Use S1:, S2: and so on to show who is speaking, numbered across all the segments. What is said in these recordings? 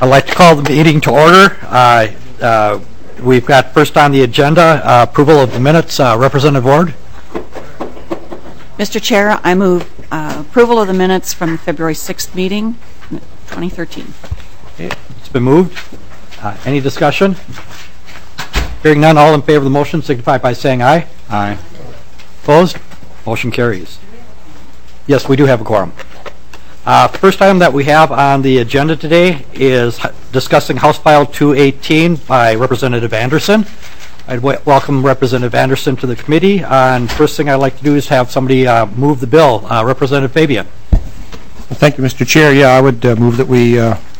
S1: I'd like to call the meeting to order. We've got first on the agenda approval of the minutes. Representative Ward.
S2: Mr. Chair, I move approval of the minutes from the February 6th meeting, 2013.
S1: Okay. It's been moved. Any discussion? Hearing none, all in favor of the motion signify by saying aye. Aye. Opposed? Motion carries. Yes, we do have a quorum. First item that we have on the agenda today is discussing House File 218 by Representative Anderson. I'd welcome Representative Anderson to the committee. And first thing I'd like to do is have somebody move the bill. Representative Fabian.
S3: Thank you, Mr. Chair. Yeah, I would move that we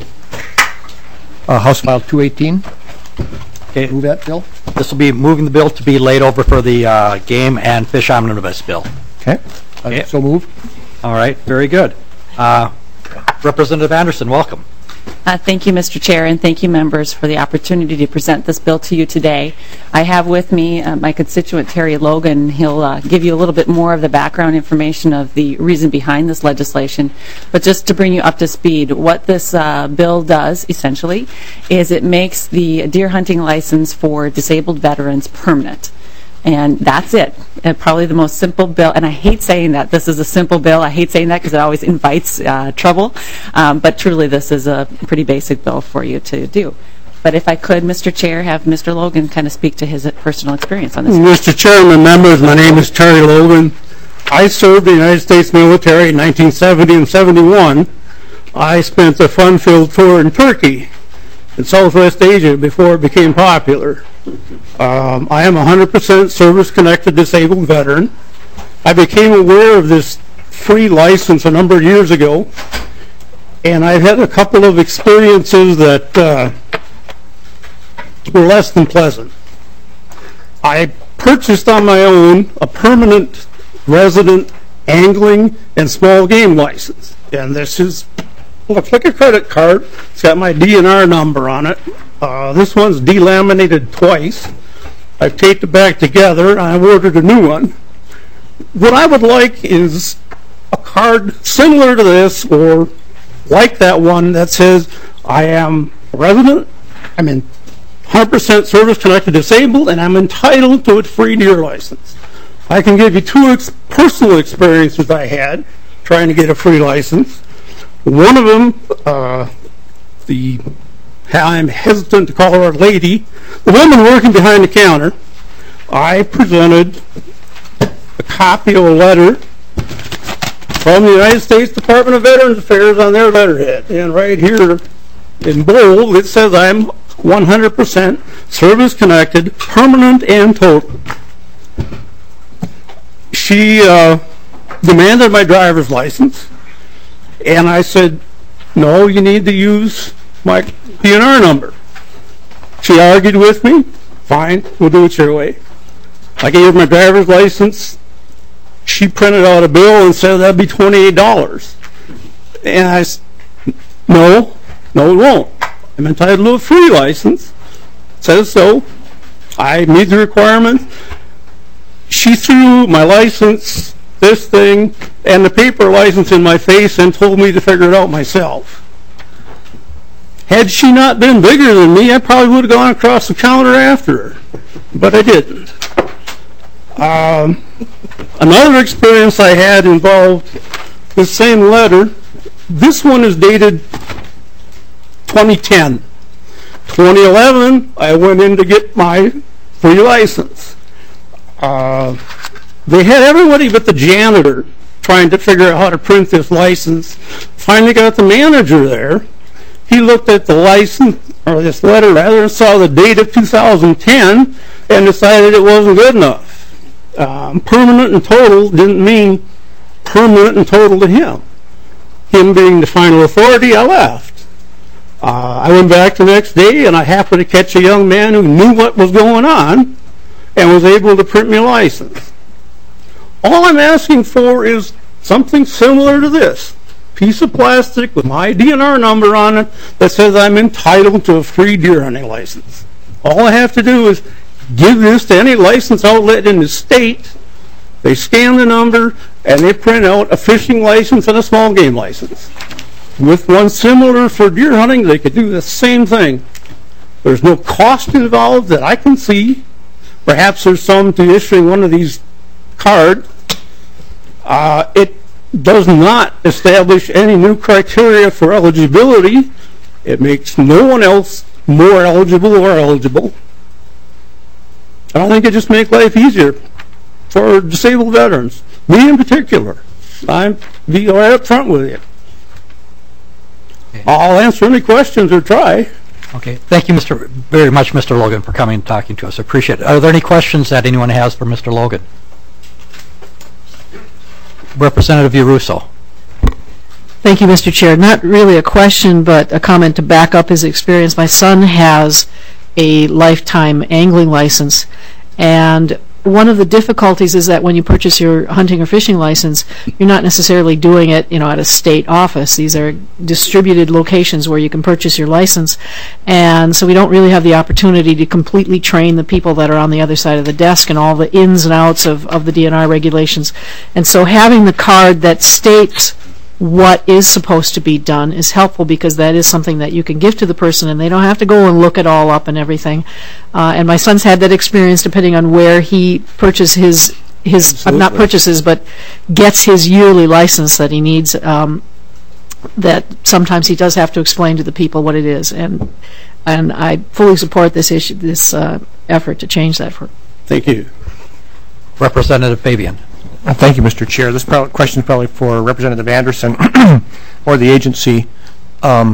S3: House File 218.
S1: Okay.
S3: Move that bill.
S1: This will be moving the bill to be laid over for the game and fish omnibus bill.
S3: Okay.
S1: Okay.
S3: So moved.
S1: All right. Very good. Representative Anderson, welcome.
S2: Thank you, Mr. Chair, and thank you, members, for the opportunity to present this bill to you today. I have with me my constituent, Terry Logan. He'll give you a little bit more of the background information of the reason behind this legislation. But just to bring you up to speed, what this bill does, essentially, is it makes the deer hunting license for disabled veterans permanent. And that's it. Probably the most simple bill. And I hate saying that this is a simple bill. I hate saying that because it always invites trouble. But truly, this is a pretty basic bill for you to do. But if I could, Mr. Chair, have Mr. Logan kind of speak to his personal experience on this.
S4: Mr. Chairman, members, my name is Terry Logan. I served in the United States military in 1970 and 71. I spent a fun-filled tour in Turkey and Southwest Asia before it became popular. I am a 100% service-connected disabled veteran. I became aware of this free license a number of years ago, and I've had a couple of experiences that were less than pleasant. I purchased on my own a permanent resident angling and small game license, and this is, looks like a credit card. It's got my DNR number on it. This one's delaminated twice. I've taped it back together. I've ordered a new one. What I would like is a card similar to this, or like that one, that says I am a resident, I'm in 100% service-connected disabled, and I'm entitled to a free deer license. I can give you two personal experiences I had trying to get a free license. One of them, I'm hesitant to call her a lady, the woman working behind the counter. I presented a copy of a letter from the United States Department of Veterans Affairs on their letterhead. And right here in bold, it says I'm 100% service-connected, permanent and total. She demanded my driver's license, and I said, no, you need to use my DNR number. She argued with me. Fine, we'll do it your way. I gave her my driver's license. She printed out a bill and said that'd be $28. And I said, no, it won't. I'm entitled to a free license. It says so. I meet the requirement. She threw my license, this thing, and the paper license in my face and told me to figure it out myself. Had she not been bigger than me, I probably would have gone across the counter after her, but I didn't. Another experience I had involved the same letter. This one is dated 2010. 2011, I went in to get my free license. They had everybody but the janitor trying to figure out how to print this license. Finally got the manager there. He looked at the license, or this letter rather, and saw the date of 2010 and decided it wasn't good enough. Permanent and total didn't mean permanent and total to him. Him being the final authority, I left. I went back the next day, and I happened to catch a young man who knew what was going on and was able to print me a license. All I'm asking for is something similar to this. Piece of plastic with my DNR number on it that says I'm entitled to a free deer hunting license. All I have to do is give this to any license outlet in the state. They scan the number and they print out a fishing license and a small game license. with one similar for deer hunting, they could do the same thing. There's no cost involved that I can see. Perhaps there's some to issuing one of these cards. It does not establish any new criteria for eligibility. It makes no one else more eligible or eligible. And I think it just makes life easier for disabled veterans. Me in particular. I'll be right up front with you. I'll answer any questions or try.
S1: Okay. Thank you very much, Mr. Logan, for coming and talking to us. I appreciate it. Are there any questions that anyone has for Mr. Logan? Representative Yarusso.
S5: Thank you, Mr. Chair. Not really a question, but a comment to back up his experience. My son has a lifetime angling license, and one of the difficulties is that when you purchase your hunting or fishing license, you're not necessarily doing it, at a state office. These are distributed locations where you can purchase your license, and so we don't really have the opportunity to completely train the people that are on the other side of the desk and all the ins and outs of the DNR regulations. And so having the card that states what is supposed to be done is helpful, because that is something that you can give to the person and they don't have to go and look it all up and everything. And my son's had that experience depending on where he purchases not purchases, but gets his yearly license that he needs, that sometimes he does have to explain to the people what it is. And I fully support this effort to change that.
S4: Thank you.
S1: Representative Fabian.
S3: Thank you, Mr. Chair. This question is probably for Representative Anderson or the agency. Why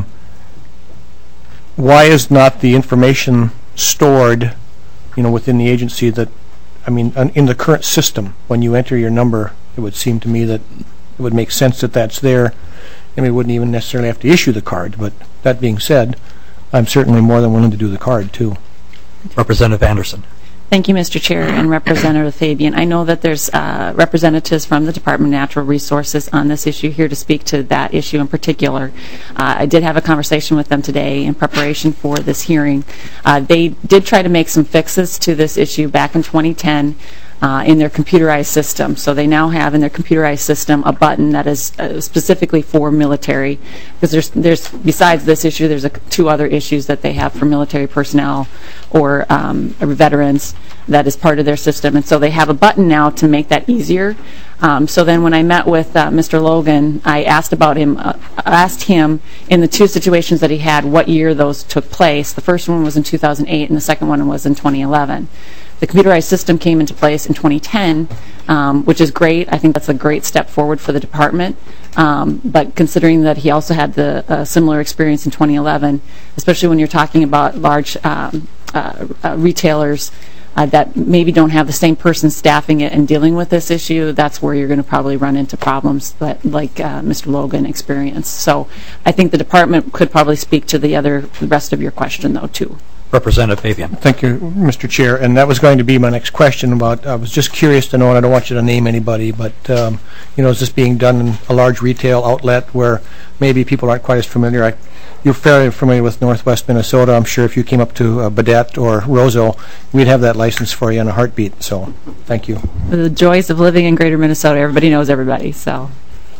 S3: is not the information stored, within the agency in the current system? When you enter your number, it would seem to me that it would make sense that that's there, and we wouldn't even necessarily have to issue the card. But that being said, I'm certainly more than willing to do the card, too.
S1: Representative Anderson.
S2: Thank you, Mr. Chair, and Representative Fabian. I know that there's representatives from the Department of Natural Resources on this issue here to speak to that issue in particular. I did have a conversation with them today in preparation for this hearing. They did try to make some fixes to this issue back in 2010 in their computerized system. So they now have in their computerized system a button that is specifically for military, because there's besides this issue, there's two other issues that they have for military personnel or veterans that is part of their system. And so they have a button now to make that easier. So then when I met with Mr. Logan, I asked him in the two situations that he had what year those took place. The first one was in 2008 and the second one was in 2011. The computerized system came into place in 2010, which is great. I think that's a great step forward for the department. But considering that he also had the similar experience in 2011, especially when you're talking about large retailers that maybe don't have the same person staffing it and dealing with this issue, that's where you're going to probably run into problems like Mr. Logan experienced. So I think the department could probably speak to the rest of your question, though, too.
S1: Representative Fabian.
S3: Thank you, Mr. Chair. And that was going to be my next question about, I was just curious to know, and I don't want you to name anybody, but, is this being done in a large retail outlet where maybe people aren't quite as familiar? You're fairly familiar with Northwest Minnesota. I'm sure if you came up to Baudette or Roseau, we'd have that license for you in a heartbeat. So, thank you.
S2: The joys of living in Greater Minnesota. Everybody knows everybody. So.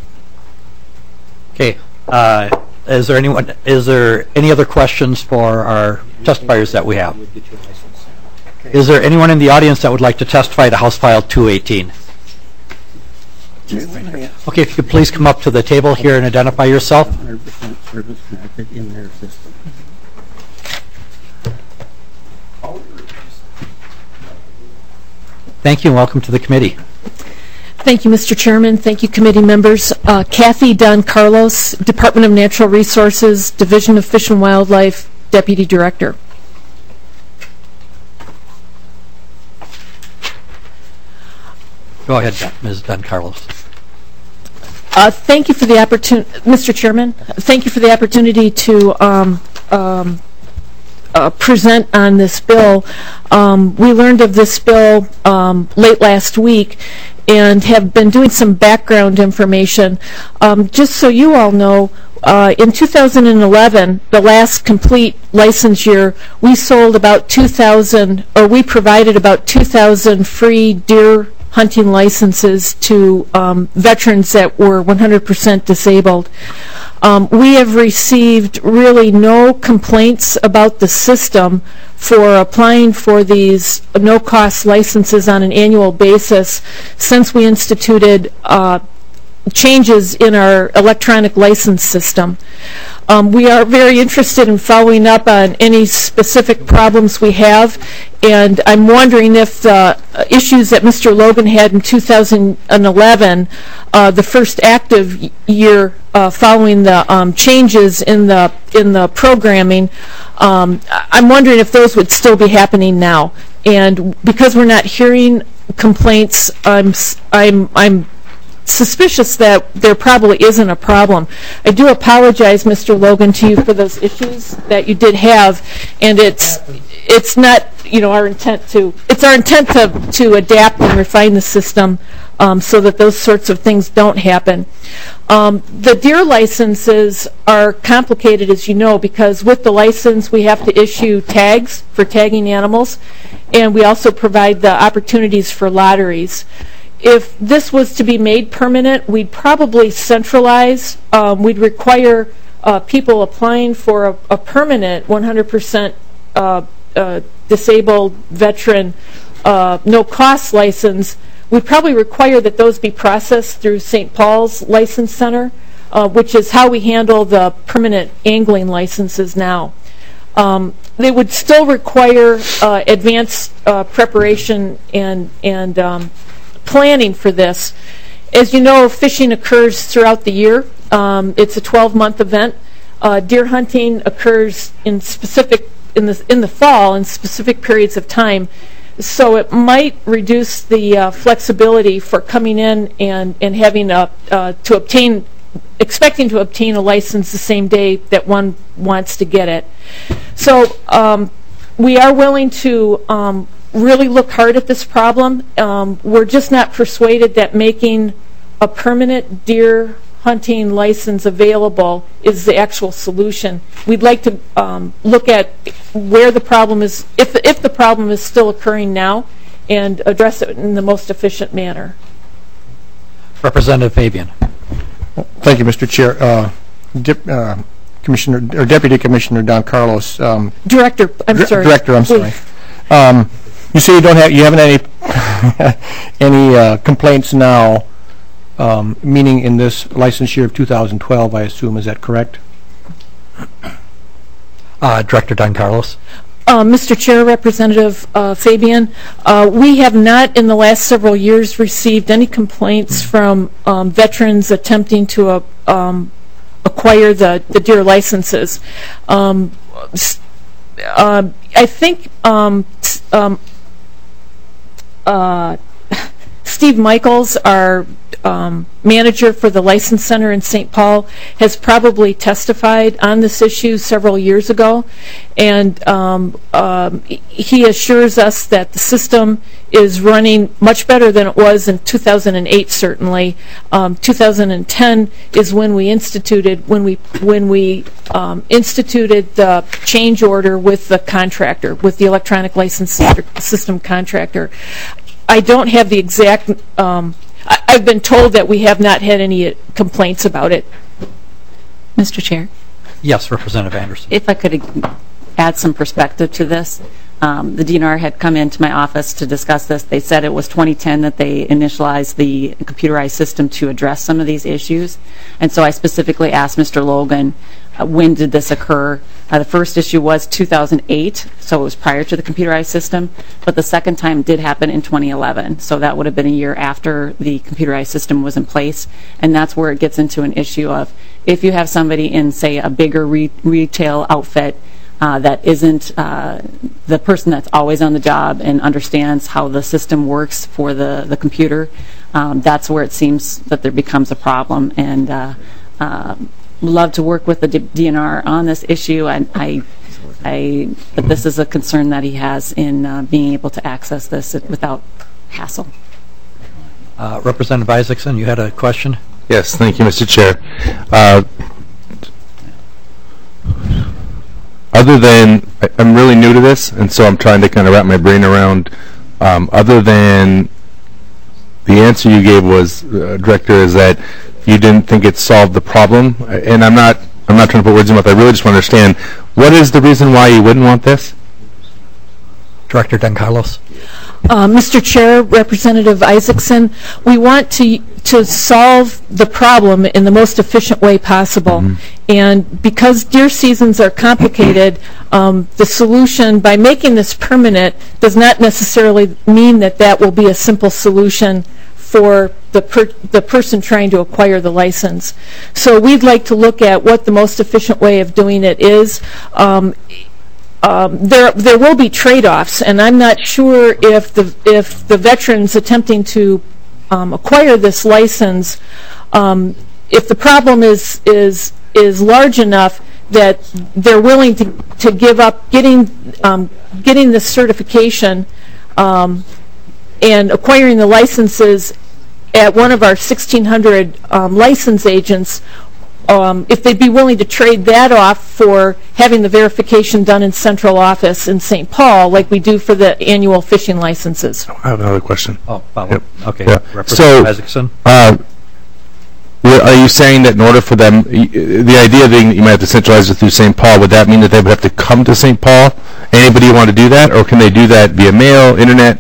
S1: Okay. Is there any other questions for our testifiers that we have? Is there anyone in the audience that would like to testify to House File 218? Okay, if you could please come up to the table here and identify yourself.
S4: 100% service connected in their system.
S1: Thank you and welcome to the committee.
S5: Thank you, Mr. Chairman. Thank you, committee members. Kathy Don Carlos, Department of Natural Resources, Division of Fish and Wildlife, Deputy Director.
S1: Go ahead, Ms. Don Carlos.
S5: Thank you for the opportunity, Mr. Chairman. Thank you for the opportunity to present on this bill. We learned of this bill late last week and have been doing some background information. Just so you all know, in 2011, the last complete license year, we sold about 2,000, or we provided about 2,000 free deer hunting licenses to veterans that were 100% disabled. We have received really no complaints about the system for applying for these no-cost licenses on an annual basis since we instituted changes in our electronic license system. We are very interested in following up on any specific problems we have, and I'm wondering if the issues that Mr. Logan had in 2011, the first active year following the changes in the programming, I'm wondering if those would still be happening now. And because we're not hearing complaints, I'm suspicious that there probably isn't a problem. I do apologize, Mr. Logan, to you for those issues that you did have, and it's not, you know, our intent to adapt and refine the system so that those sorts of things don't happen. The deer licenses are complicated, as you know, because with the license we have to issue tags for tagging animals, and we also provide the opportunities for lotteries. If this was to be made permanent, we'd probably centralize. We'd require people applying for a permanent 100% disabled veteran no-cost license. We'd probably require that those be processed through St. Paul's License Center, which is how we handle the permanent angling licenses now. They would still require advanced preparation and planning for this. As you know, fishing occurs throughout the year. It's a 12-month event. Deer hunting occurs in the fall in specific periods of time. So it might reduce the flexibility for coming in and having expecting to obtain a license the same day that one wants to get it. So we are willing to really look hard at this problem. We're just not persuaded that making a permanent deer hunting license available is the actual solution. We'd like to look at where the problem is, if the problem is still occurring now, and address it in the most efficient manner.
S1: Representative Fabian.
S3: Thank you, Mr. Chair. Commissioner or Deputy Commissioner Don Carlos.
S5: Director, I'm sorry.
S3: Director, I'm sorry. You say you haven't any complaints now, meaning in this license year of 2012, I assume. Is that correct?
S1: Director Don Carlos.
S5: Mr. Chair, Representative Fabian, we have not in the last several years received any complaints from veterans attempting to acquire the deer licenses. I think Steve Michaels, our manager for the License Center in St. Paul, has probably testified on this issue several years ago, and he assures us that the system is running much better than it was in 2008. Certainly, 2010 is when we instituted instituted the change order with the contractor, with the electronic license system contractor. I don't have the exact. I've been told that we have not had any complaints about it.
S2: Mr. Chair?
S1: Yes, Representative Anderson.
S2: If I could add some perspective to this. The DNR had come into my office to discuss this. They said it was 2010 that they initialized the computerized system to address some of these issues. And so I specifically asked Mr. Logan, when did this occur? The first issue was 2008, so it was prior to the computerized system, but the second time did happen in 2011, so that would have been a year after the computerized system was in place, and that's where it gets into an issue of if you have somebody in, say, a bigger retail outfit that isn't the person that's always on the job and understands how the system works for the computer, that's where it seems that there becomes a problem. And love to work with the DNR on this issue. But this is a concern that he has in being able to access this without hassle.
S1: Representative Isaacson, you had a question?
S6: Yes, thank you, Mr. Chair. Other than, I'm really new to this, and so I'm trying to kind of wrap my brain around, other than the answer you gave was, Director, is that you didn't think it solved the problem. And I'm not trying to put words in your mouth. I really just want to understand, what is the reason why you wouldn't want this?
S1: Director DeCarlos.
S5: Mr. Chair, Representative Isaacson, we want to solve the problem in the most efficient way possible. And because deer seasons are complicated, the solution, by making this permanent, does not necessarily mean that that will be a simple solution for the person trying to acquire the license. So we'd like to look at what the most efficient way of doing it is. There will be trade-offs, and I'm not sure if the veterans attempting to acquire this license, if the problem is large enough that they're willing to give up getting this certification and acquiring the licenses at one of our 1,600 license agents. If they'd be willing to trade that off for having the verification done in central office in St. Paul, like we do for the annual fishing licenses.
S6: I have another question.
S1: Oh, Bob.
S6: Yep.
S1: Okay.
S6: Yeah.
S1: Representative Isaacson.
S6: Are you saying that in order for them, the idea that you might have to centralize it through St. Paul, would that mean that they would have to come to St. Paul? Anybody want to do that, or can they do that via mail, internet?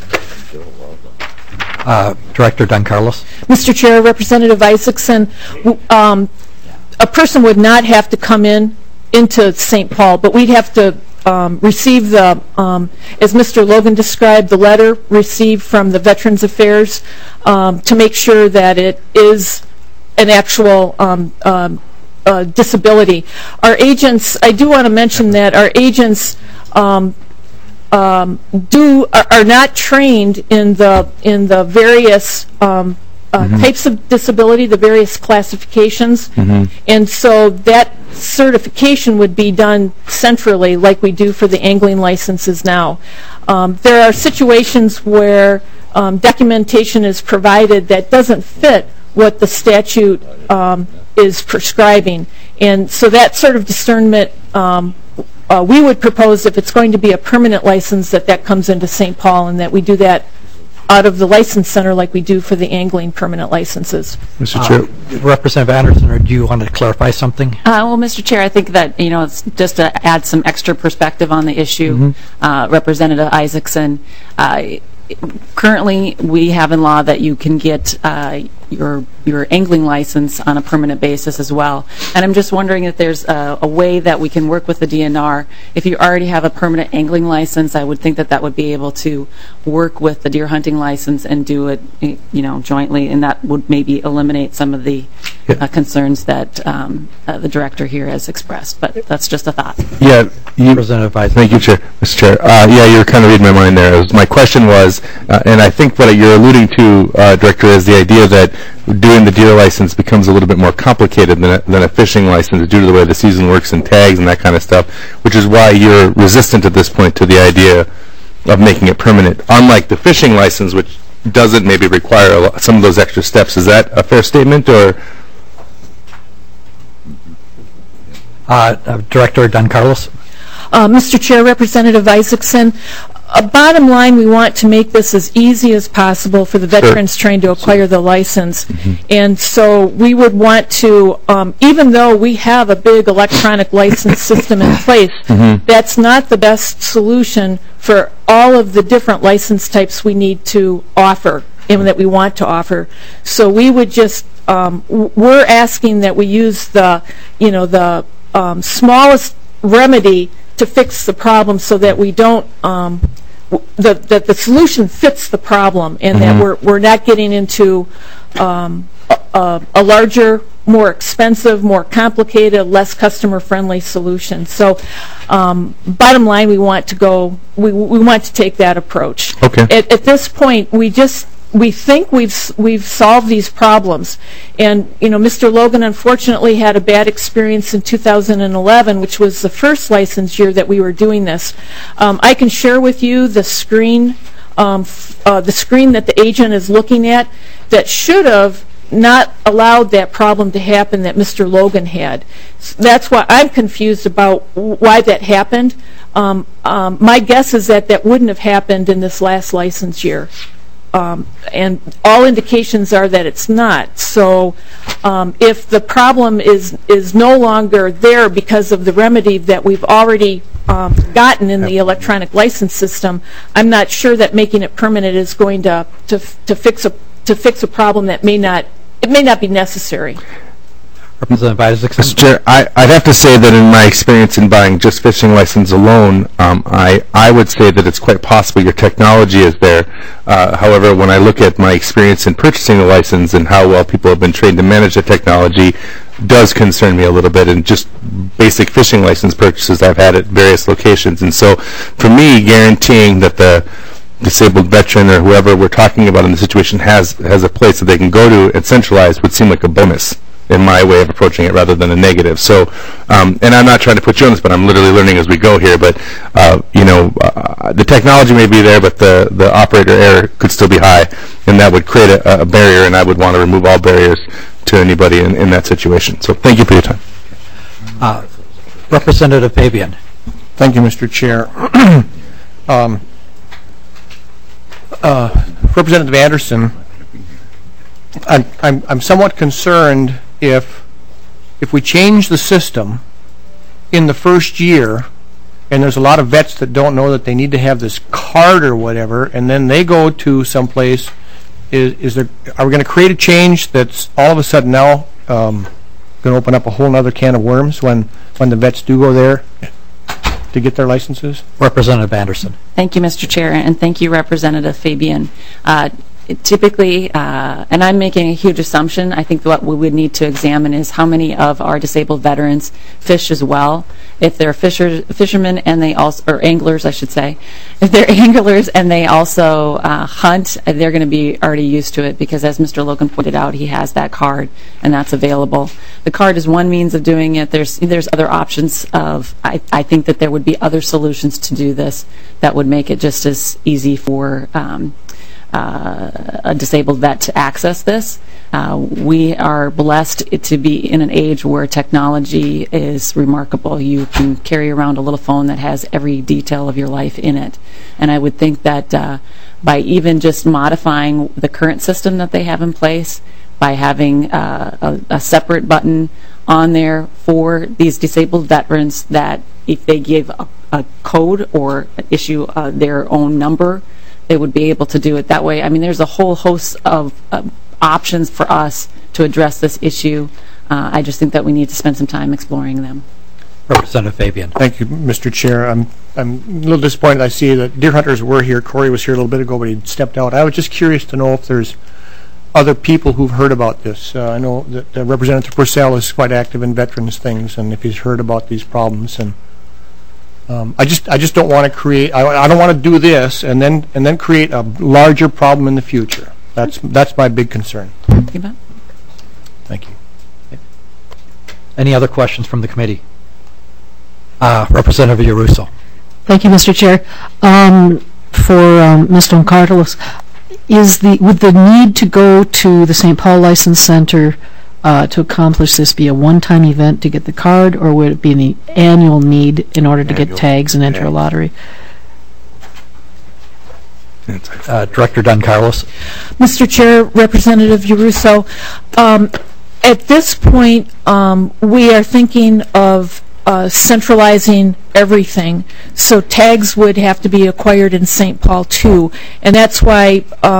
S1: Director DeCarlos.
S5: Mr. Chair, Representative Isaacson, a person would not have to come into St. Paul, but we'd have to receive the, as Mr. Logan described, the letter received from the Veterans Affairs to make sure that it is an actual disability. Our agents, I do want to mention that our agents are not trained in the various types of disability, the various classifications, and so that certification would be done centrally like we do for the angling licenses now. There are situations where documentation is provided that doesn't fit what the statute is prescribing, and so that sort of discernment we would propose, if it's going to be a permanent license, that comes into St. Paul, and that we do that out of the license center like we do for the angling permanent licenses.
S6: Mr. Chair.
S1: Representative Anderson, or do you want to clarify something?
S2: Well, Mr. Chair, I think that, it's just to add some extra perspective on the issue. Representative Isaacson, currently we have in law that you can get your angling license on a permanent basis as well. And I'm just wondering if there's a way that we can work with the DNR. If you already have a permanent angling license, I would think that would be able to work with the deer hunting license and do it, jointly, and that would maybe eliminate some of the concerns that the director here has expressed. But that's just a thought.
S6: Yeah,
S1: Representative Isaacson.
S6: Thank you, Mr. Chair. Yeah, you're kind of reading my mind there. My question was, and I think what you're alluding to, Director, is the idea that doing the deer license becomes a little bit more complicated than a fishing license due to the way the season works and tags and that kind of stuff, which is why you're resistant at this point to the idea of making it permanent, unlike the fishing license, which doesn't maybe require some of those extra steps. Is that a fair statement, or?
S1: Director DeCarlos.
S5: Mr. Chair, Representative Isaacson, bottom line, we want to make this as easy as possible for the veterans trying to acquire the license. And so we would want to, even though we have a big electronic license system in place, that's not the best solution for all of the different license types we need to offer and that we want to offer. So we would just, we're asking that we use the, the smallest remedy to fix the problem, so that we don't that the solution fits the problem, and that we're not getting into a larger, more expensive, more complicated, less customer friendly solution. So bottom line, we want to go, we want to take that approach.
S6: Okay.
S5: At this point, we think we've solved these problems, and Mr. Logan unfortunately had a bad experience in 2011, which was the first license year that we were doing this. I can share with you the screen that the agent is looking at that should have not allowed that problem to happen that Mr. Logan had. That's why I'm confused about why that happened. My guess is that wouldn't have happened in this last license year.
S7: and all indications are that it's not. So if the problem is no longer there because of the remedy that we've already gotten in the electronic license system, I'm not sure that making it permanent is going to fix a problem that may not be necessary.
S1: Representative Isaacson.
S6: Mr. Chair, I'd have to say that in my experience in buying just fishing license alone, I would say that it's quite possible your technology is there. However, when I look at my experience in purchasing the license and how well people have been trained to manage the technology, does concern me a little bit. And just basic fishing license purchases I've had at various locations. And so, for me, guaranteeing that the disabled veteran or whoever we're talking about in the situation has a place that they can go to and centralize would seem like a bonus in my way of approaching it rather than a negative. So, and I'm not trying to put you on this, but I'm literally learning as we go here. But, the technology may be there, but the operator error could still be high, and that would create a barrier, and I would want to remove all barriers to anybody in that situation. So thank you for your time.
S1: Representative Fabian.
S3: Thank you, Mr. Chair. Representative Anderson, I'm somewhat concerned if we change the system in the first year, and there's a lot of vets that don't know that they need to have this card or whatever, and then they go to someplace. Are we going to create a change that's all of a sudden now going to open up a whole other can of worms when the vets do go there to get their licenses?
S1: Representative Anderson.
S2: Thank you, Mr. Chair, and thank you, Representative Fabian. Typically, and I'm making a huge assumption, I think what we would need to examine is how many of our disabled veterans fish as well. If they're fishermen and they also, or anglers, I should say, if they're anglers and they also hunt, they're going to be already used to it because, as Mr. Logan pointed out, he has that card and that's available. The card is one means of doing it. There's other options of, I think that there would be other solutions to do this that would make it just as easy for a disabled vet to access this. We are blessed to be in an age where technology is remarkable. You can carry around a little phone that has every detail of your life in it. And I would think that by even just modifying the current system that they have in place, by having a separate button on there for these disabled veterans, that if they give a code or issue their own number, they would be able to do it that way. I mean, there's a whole host of options for us to address this issue. I just think that we need to spend some time exploring them.
S1: Representative Fabian.
S3: Thank you, Mr. Chair. I'm a little disappointed. I see that deer hunters were here. Corey was here a little bit ago, but he stepped out. I was just curious to know if there's other people who've heard about this. I know that Representative Purcell is quite active in veterans things, and if he's heard about these problems. And I just don't want to create. I don't want to do this and then create a larger problem in the future. That's my big concern. Thank you.
S1: Any other questions from the committee? Representative Yaruso.
S5: Thank you, Mr. Chair. For Mr. Oncartelos, would the need to go to the St. Paul License Center to accomplish this be a one-time event to get the card, or would it be an annual need in order to get tags and enter a lottery?
S1: Director Dunn-Carlos.
S7: Mr. Chair, Representative Yaruso, at this point, we are thinking of centralizing everything. So tags would have to be acquired in St. Paul too, and that's why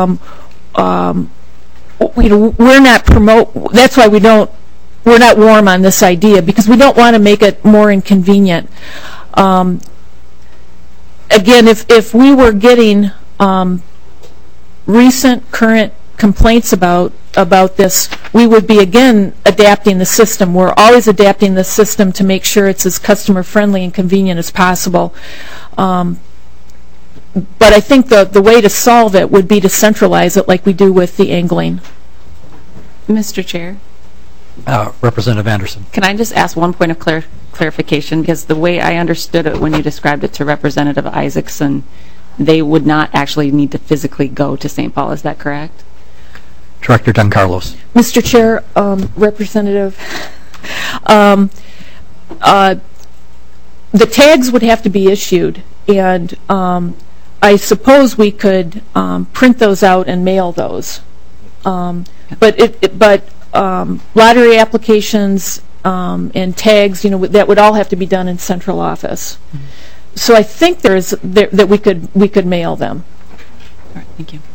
S7: we're not that's why we're not warm on this idea, because we don't want to make it more inconvenient. Again, if we were getting recent current complaints about this, we would be again adapting the system. We're always adapting the system to make sure it's as customer friendly and convenient as possible. But I think the way to solve it would be to centralize it like we do with the angling.
S2: Mr. Chair?
S1: Representative Anderson.
S2: Can I just ask one point of clarification? Because the way I understood it when you described it to Representative Isaacson, they would not actually need to physically go to St. Paul. Is that correct?
S1: Director Dunn-Carlos.
S7: Mr. Chair, Representative, the tags would have to be issued, and I suppose we could print those out and mail those. But lottery applications and tags, that would all have to be done in central office. So I think that we could mail them.
S2: All right, thank you.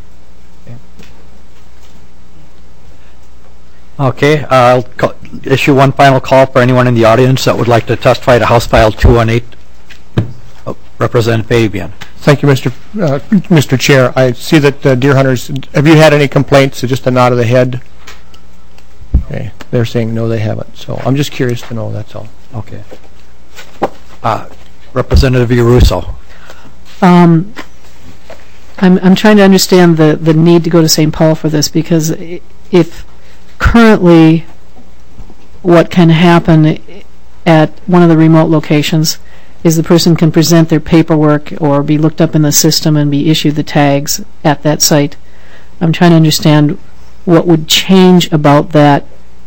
S1: Okay, I'll issue one final call for anyone in the audience that would like to testify to House File 218. Representative Fabian.
S3: Thank you, Mr. Chair. I see that deer hunters, have you had any complaints? Just a nod of the head? Okay, they're saying no, they haven't. So I'm just curious to know, that's all.
S1: Okay. Representative Yaruso.
S5: I'm trying to understand the need to go to St. Paul for this, because if currently what can happen at one of the remote locations is the person can present their paperwork or be looked up in the system and be issued the tags at that site. I'm trying to understand what would change about that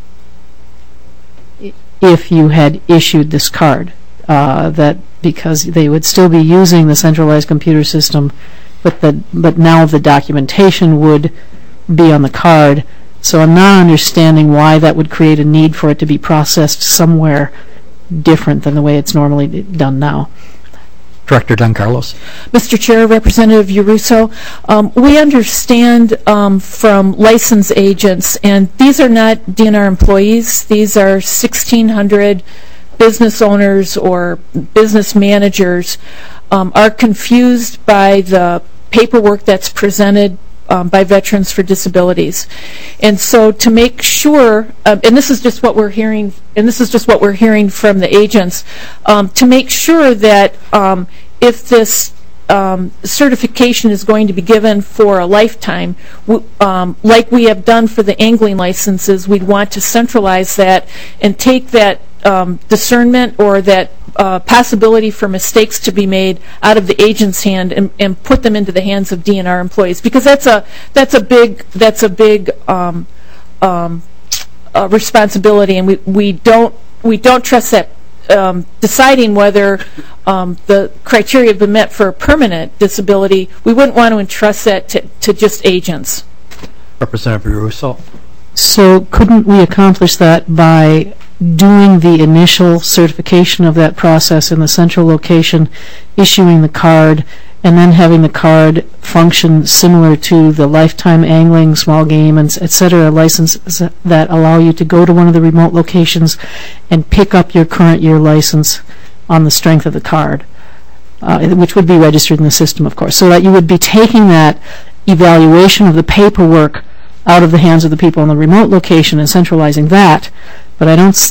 S5: if you had issued this card. That because they would still be using the centralized computer system, but now the documentation would be on the card. So I'm not understanding why that would create a need for it to be processed somewhere different than the way it's normally done now.
S1: Director Doncarlos.
S7: Mr. Chair, Representative Yaruso, we understand from license agents, and these are not DNR employees, these are 1,600 business owners or business managers, are confused by the paperwork that's presented by Veterans for Disabilities. And so to make sure, and this is just what we're hearing, and this is just what we're hearing from the agents, to make sure that if this certification is going to be given for a lifetime, like we have done for the angling licenses, we'd want to centralize that and take that discernment or that possibility for mistakes to be made out of the agent's hand and put them into the hands of DNR employees, because that's a big responsibility, and we don't trust that. Deciding whether the criteria have been met for a permanent disability, we wouldn't want to entrust that to just agents.
S1: Representative Russo.
S5: So couldn't we accomplish that by doing the initial certification of that process in the central location, issuing the card, and then having the card function similar to the lifetime angling, small game, and etc. licenses that allow you to go to one of the remote locations and pick up your current year license on the strength of the card, which would be registered in the system, of course, so that you would be taking that evaluation of the paperwork out of the hands of the people in the remote location and centralizing that. But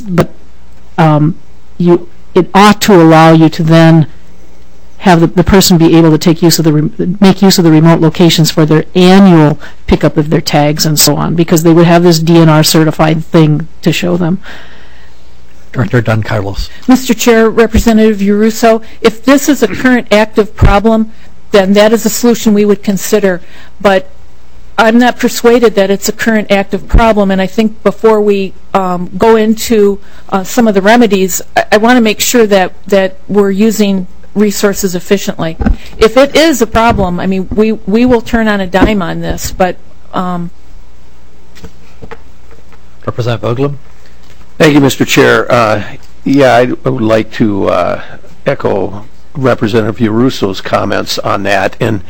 S5: it ought to allow you to then have the person be able to make use of the remote locations for their annual pickup of their tags and so on, because they would have this DNR certified thing to show them.
S1: Director Doncarlos.
S7: Mr. Chair, Representative Yaruso, if this is a current active problem, then that is a solution we would consider. But I'm not persuaded that it's a current active problem, and I think before we go into some of the remedies, I want to make sure that we're using resources efficiently. If it is a problem, I mean, we will turn on a dime on this, but...
S1: Representative Oglum.
S8: Thank you, Mr. Chair. I would like to echo Representative Yaruso's comments on that, and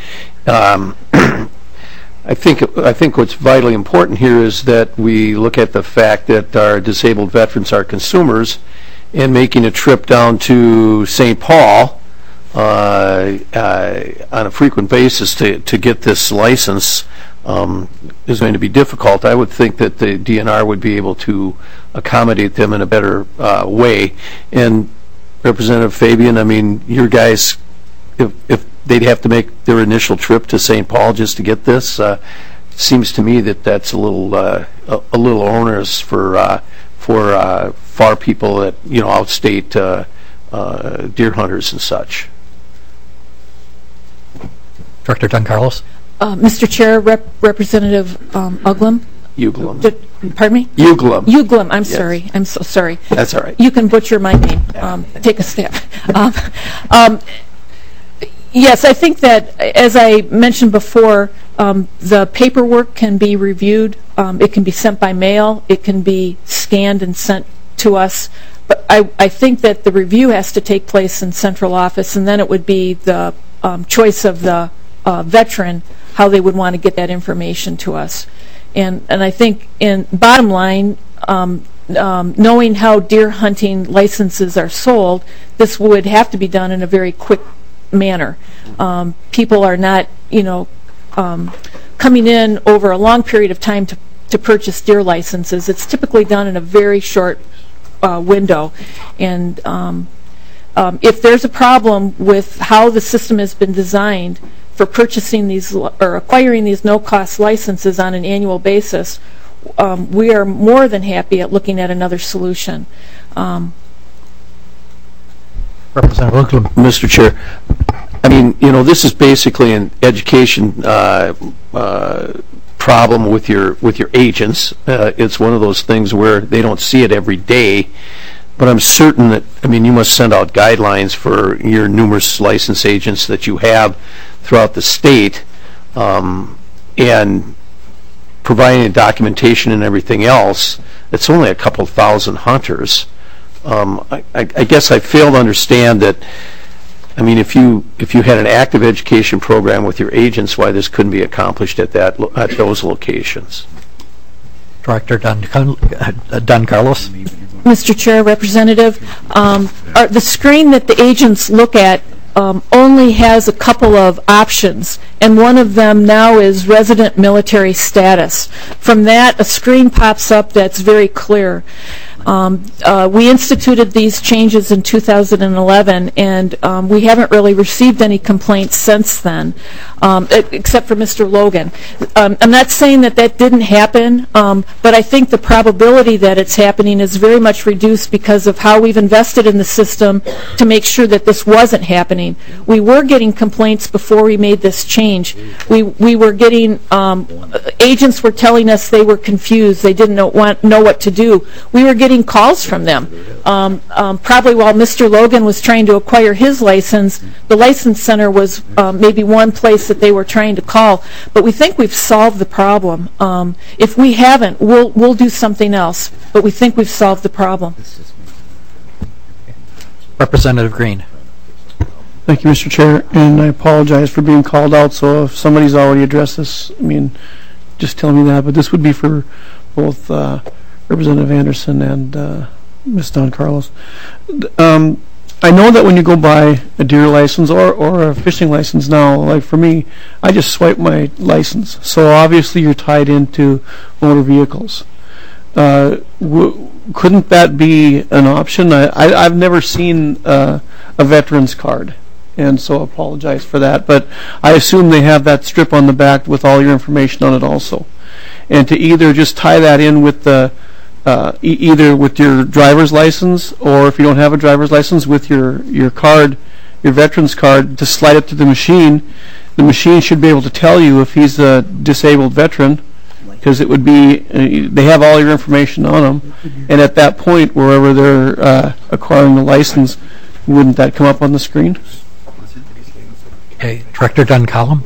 S8: I think what's vitally important here is that we look at the fact that our disabled veterans are consumers, and making a trip down to St. Paul on a frequent basis to get this license is going to be difficult. I would think that the DNR would be able to accommodate them in a better way. And Representative Fabian, I mean, your guys, if they'd have to make their initial trip to St. Paul just to get this, seems to me that that's a little onerous for far people that outstate deer hunters and such.
S1: Director Doncarlos.
S7: Mr. Chair, Representative Uglum.
S8: Uglum.
S7: Pardon me?
S8: Uglum.
S7: Uglum. I'm
S8: Yes.
S7: sorry. I'm so sorry.
S8: That's all right.
S7: You can butcher my name. Take a step. Yes, I think that, as I mentioned before, the paperwork can be reviewed. It can be sent by mail. It can be scanned and sent to us. But I think that the review has to take place in central office, and then it would be the choice of the veteran how they would want to get that information to us. And I think, in bottom line, knowing how deer hunting licenses are sold, this would have to be done in a very quick manner. People are not, coming in over a long period of time to purchase deer licenses. It's typically done in a very short window. And if there's a problem with how the system has been designed for purchasing these or acquiring these no-cost licenses on an annual basis, we are more than happy at looking at another solution.
S1: Representative Luglen.
S8: Mr. Chair, I mean, this is basically an education problem with your agents. It's one of those things where they don't see it every day. But I'm certain that, you must send out guidelines for your numerous license agents that you have throughout the state, and providing documentation and everything else. It's only a couple thousand hunters. I guess I fail to understand that, if you had an active education program with your agents, why this couldn't be accomplished at those locations.
S1: Director Dunn Carlos.
S7: Mr. Chair, Representative, the screen that the agents look at only has a couple of options, and one of them now is resident military status. From that, a screen pops up that's very clear. We instituted these changes in 2011, and we haven't really received any complaints since then, except for Mr. Logan. I'm not saying that didn't happen, but I think the probability that it's happening is very much reduced because of how we've invested in the system to make sure that this wasn't happening. We were getting complaints before we made this change. We were getting, agents were telling us they were confused, they didn't know what to do. We were getting calls from them. Probably while Mr. Logan was trying to acquire his license, the license center was maybe one place that they were trying to call. But we think we've solved the problem. If we haven't, we'll do something else. But we think we've solved the problem.
S1: Representative Green.
S9: Thank you, Mr. Chair, and I apologize for being called out, so if somebody's already addressed this, just tell me that, but this would be for both Representative Anderson and Ms. Don Carlos. I know that when you go buy a deer license or a fishing license now, like for me, I just swipe my license, so obviously you're tied into motor vehicles. Couldn't that be an option? I've never seen a veteran's card, and so I apologize for that, but I assume they have that strip on the back with all your information on it also. And to either just tie that in with the either with your driver's license, or if you don't have a driver's license, with your card, your veteran's card, to slide it to the machine should be able to tell you if he's a disabled veteran, because it would be, they have all your information on them, and at that point, wherever they're acquiring the license, wouldn't that come up on the screen?
S1: Okay, Director Dunn Carlos.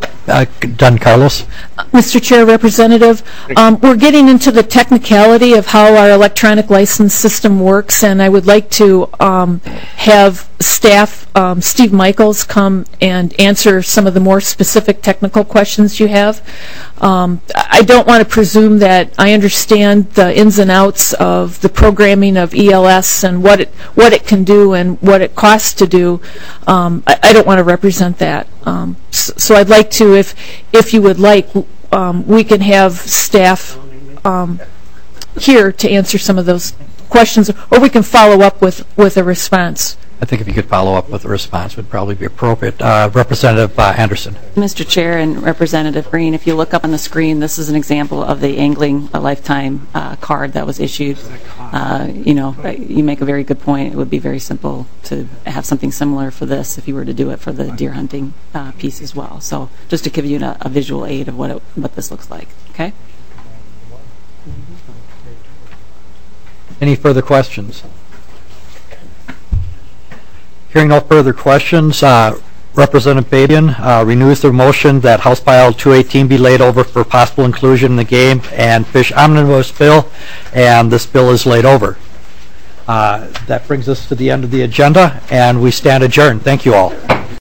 S7: Mr. Chair, Representative, we're getting into the technicality of how our electronic license system works, and I would like to have staff, Steve Michaels, come and answer some of the more specific technical questions you have. I don't want to presume that I understand the ins and outs of the programming of ELS and what it can do and what it costs to do. I don't want to represent that. So I'd like to, if you would like, we can have staff here to answer some of those questions, or we can follow up with a response.
S1: I think if you could follow up with a response would probably be appropriate. Representative Anderson.
S2: Mr. Chair and Representative Green, if you look up on the screen, this is an example of the Angling a Lifetime card that was issued. You make a very good point. It would be very simple to have something similar for this if you were to do it for the deer hunting piece as well. So just to give you a visual aid of what this looks like. Okay.
S1: Any further questions? Hearing no further questions, Representative Fabian renews their motion that House File 218 be laid over for possible inclusion in the game and fish omnibus bill, and this bill is laid over. That brings us to the end of the agenda, and we stand adjourned. Thank you all.